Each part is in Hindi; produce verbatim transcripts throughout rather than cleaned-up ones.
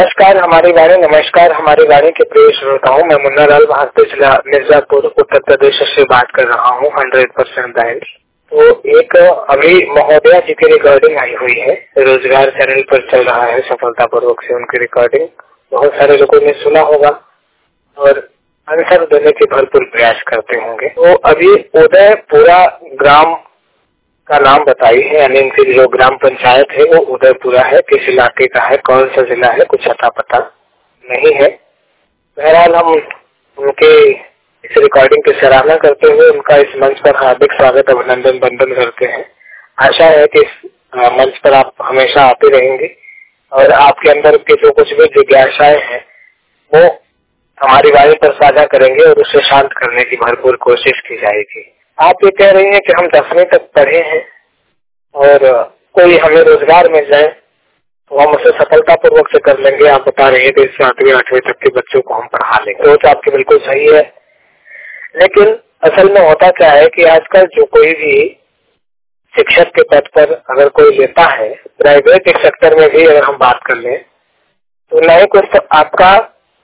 नमस्कार हमारी वाणी नमस्कार हमारी वाणी के प्रिय श्रोताओं, मैं मुन्ना लाल भारतीय जिला मिर्जापुर उत्तर प्रदेश से बात कर रहा हूँ हंड्रेड परसेंट डायल। तो एक अभी महोदया जी की रिकॉर्डिंग आई हुई है, रोजगार चैनल पर चल रहा है सफलतापूर्वक से उनकी रिकॉर्डिंग। बहुत सारे लोगों ने सुना होगा और आंसर देने के भरपूर प्रयास करते होंगे। तो अभी उदयपुरा ग्राम का नाम बताई है, यानी इनकी जो ग्राम पंचायत है वो उदयपुरा है। किस इलाके का है, कौन सा जिला है, कुछ अता पता नहीं है। बहरहाल हम उनके इस रिकॉर्डिंग की सराहना करते हुए उनका इस मंच पर हार्दिक स्वागत अभिनंदन बंदन करते हैं। आशा है कि इस मंच पर आप हमेशा आते रहेंगे और आपके अंदर के जो कुछ भी जिज्ञासाएं हैं वो हमारी वाणी पर साझा करेंगे और उसे शांत करने की भरपूर कोशिश की जाएगी। आप ये कह रही हैं कि हम दसवीं तक पढ़े हैं और कोई हमें रोजगार मिल जाए तो हम उसे सफलतापूर्वक से कर लेंगे। आप बता रहे हैं कि सातवीं आठवीं तक के बच्चों को हम पढ़ा लेंगे, वो तो आपकी बिल्कुल सही है। लेकिन असल में होता क्या है कि आजकल जो कोई भी शिक्षक के पद पर अगर कोई लेता है, प्राइवेट सेक्टर में भी अगर हम बात कर लें तो नहीं कुछ तो आपका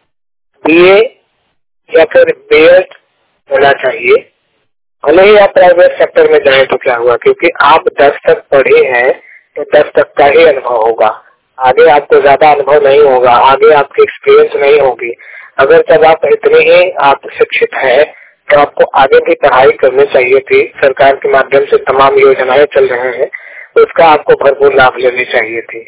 बीए या फिर बीएड होना चाहिए। भले ही आप प्राइवेट सेक्टर में जाए तो क्या हुआ, क्योंकि आप दस तक पढ़े हैं तो दस तक का ही अनुभव होगा, आगे आपको ज्यादा अनुभव नहीं होगा, आगे आपकी एक्सपीरियंस नहीं होगी। अगर जब आप इतने ही आप शिक्षित हैं तो आपको आगे भी पढ़ाई करनी चाहिए थी। सरकार के माध्यम से तमाम योजनाएं चल रहे हैं, उसका आपको भरपूर लाभ लेनी चाहिए थी।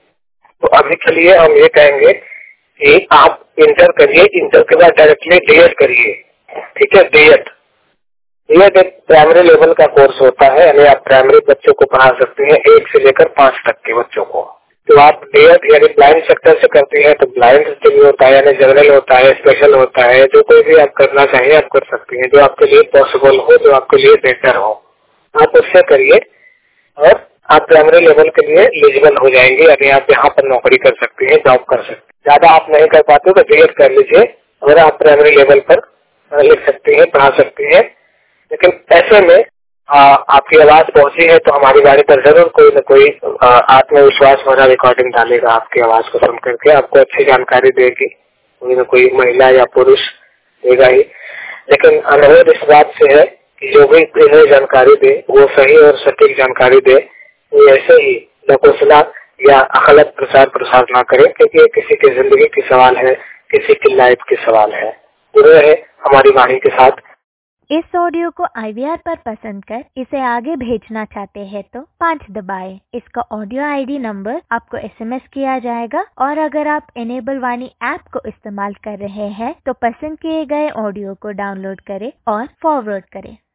तो अभी के लिए हम ये कहेंगे कि आप इंटर करिए, इंटर के बाद डायरेक्टली डीएड करिए। ठीक है, डीएड डीएड एक प्राइमरी लेवल का कोर्स होता है, यानी आप प्राइमरी बच्चों को पढ़ा सकते हैं एक से लेकर पांच तक के बच्चों को। तो आप डीएड यानी ब्लाइंड सेक्टर से करते हैं तो ब्लाइंड से भी होता है, यानी जनरल होता है, स्पेशल होता है। जो कोई भी आप करना चाहिए आप कर सकते हैं, जो आपके लिए पॉसिबल हो, जो आपके लिए बेटर हो, आप उससे करिए और आप प्राइमरी लेवल के लिए एलिजिबल हो जाएंगे, यानी आप यहाँ पर नौकरी कर सकते हैं, जॉब कर सकते हैं। ज्यादा आप नहीं कर पाते तो डीएड कर लीजिए और आप प्राइमरी लेवल पर लिख सकते हैं, पढ़ा सकते हैं। लेकिन ऐसे में आ, आपकी आवाज पहुंची है तो हमारी गाड़ी पर जरूर कोई न कोई आत्मविश्वास भरा रिकॉर्डिंग डालेगा, आपकी आवाज को सुन करके आपको अच्छी जानकारी देगी, कोई न कोई महिला या पुरुष देगा ही। लेकिन अनुरोध इस बात से है कि जो भी इन्हें जानकारी दे वो सही और सटीक जानकारी दे, वो ऐसे ही नकुसला या गलत प्रचार प्रसार ना करे, क्योंकि ये किसी की जिंदगी की सवाल है, किसी की लाइफ की सवाल है। जुड़े रहे हमारी वाणी के साथ। इस ऑडियो को आई वी आर पर पसंद कर इसे आगे भेजना चाहते हैं तो पाँच दबाएं। इसका ऑडियो आईडी नंबर आपको एसएमएस किया जाएगा और अगर आप इनेबल वाणी ऐप को इस्तेमाल कर रहे हैं तो पसंद किए गए ऑडियो को डाउनलोड करें और फॉरवर्ड करें।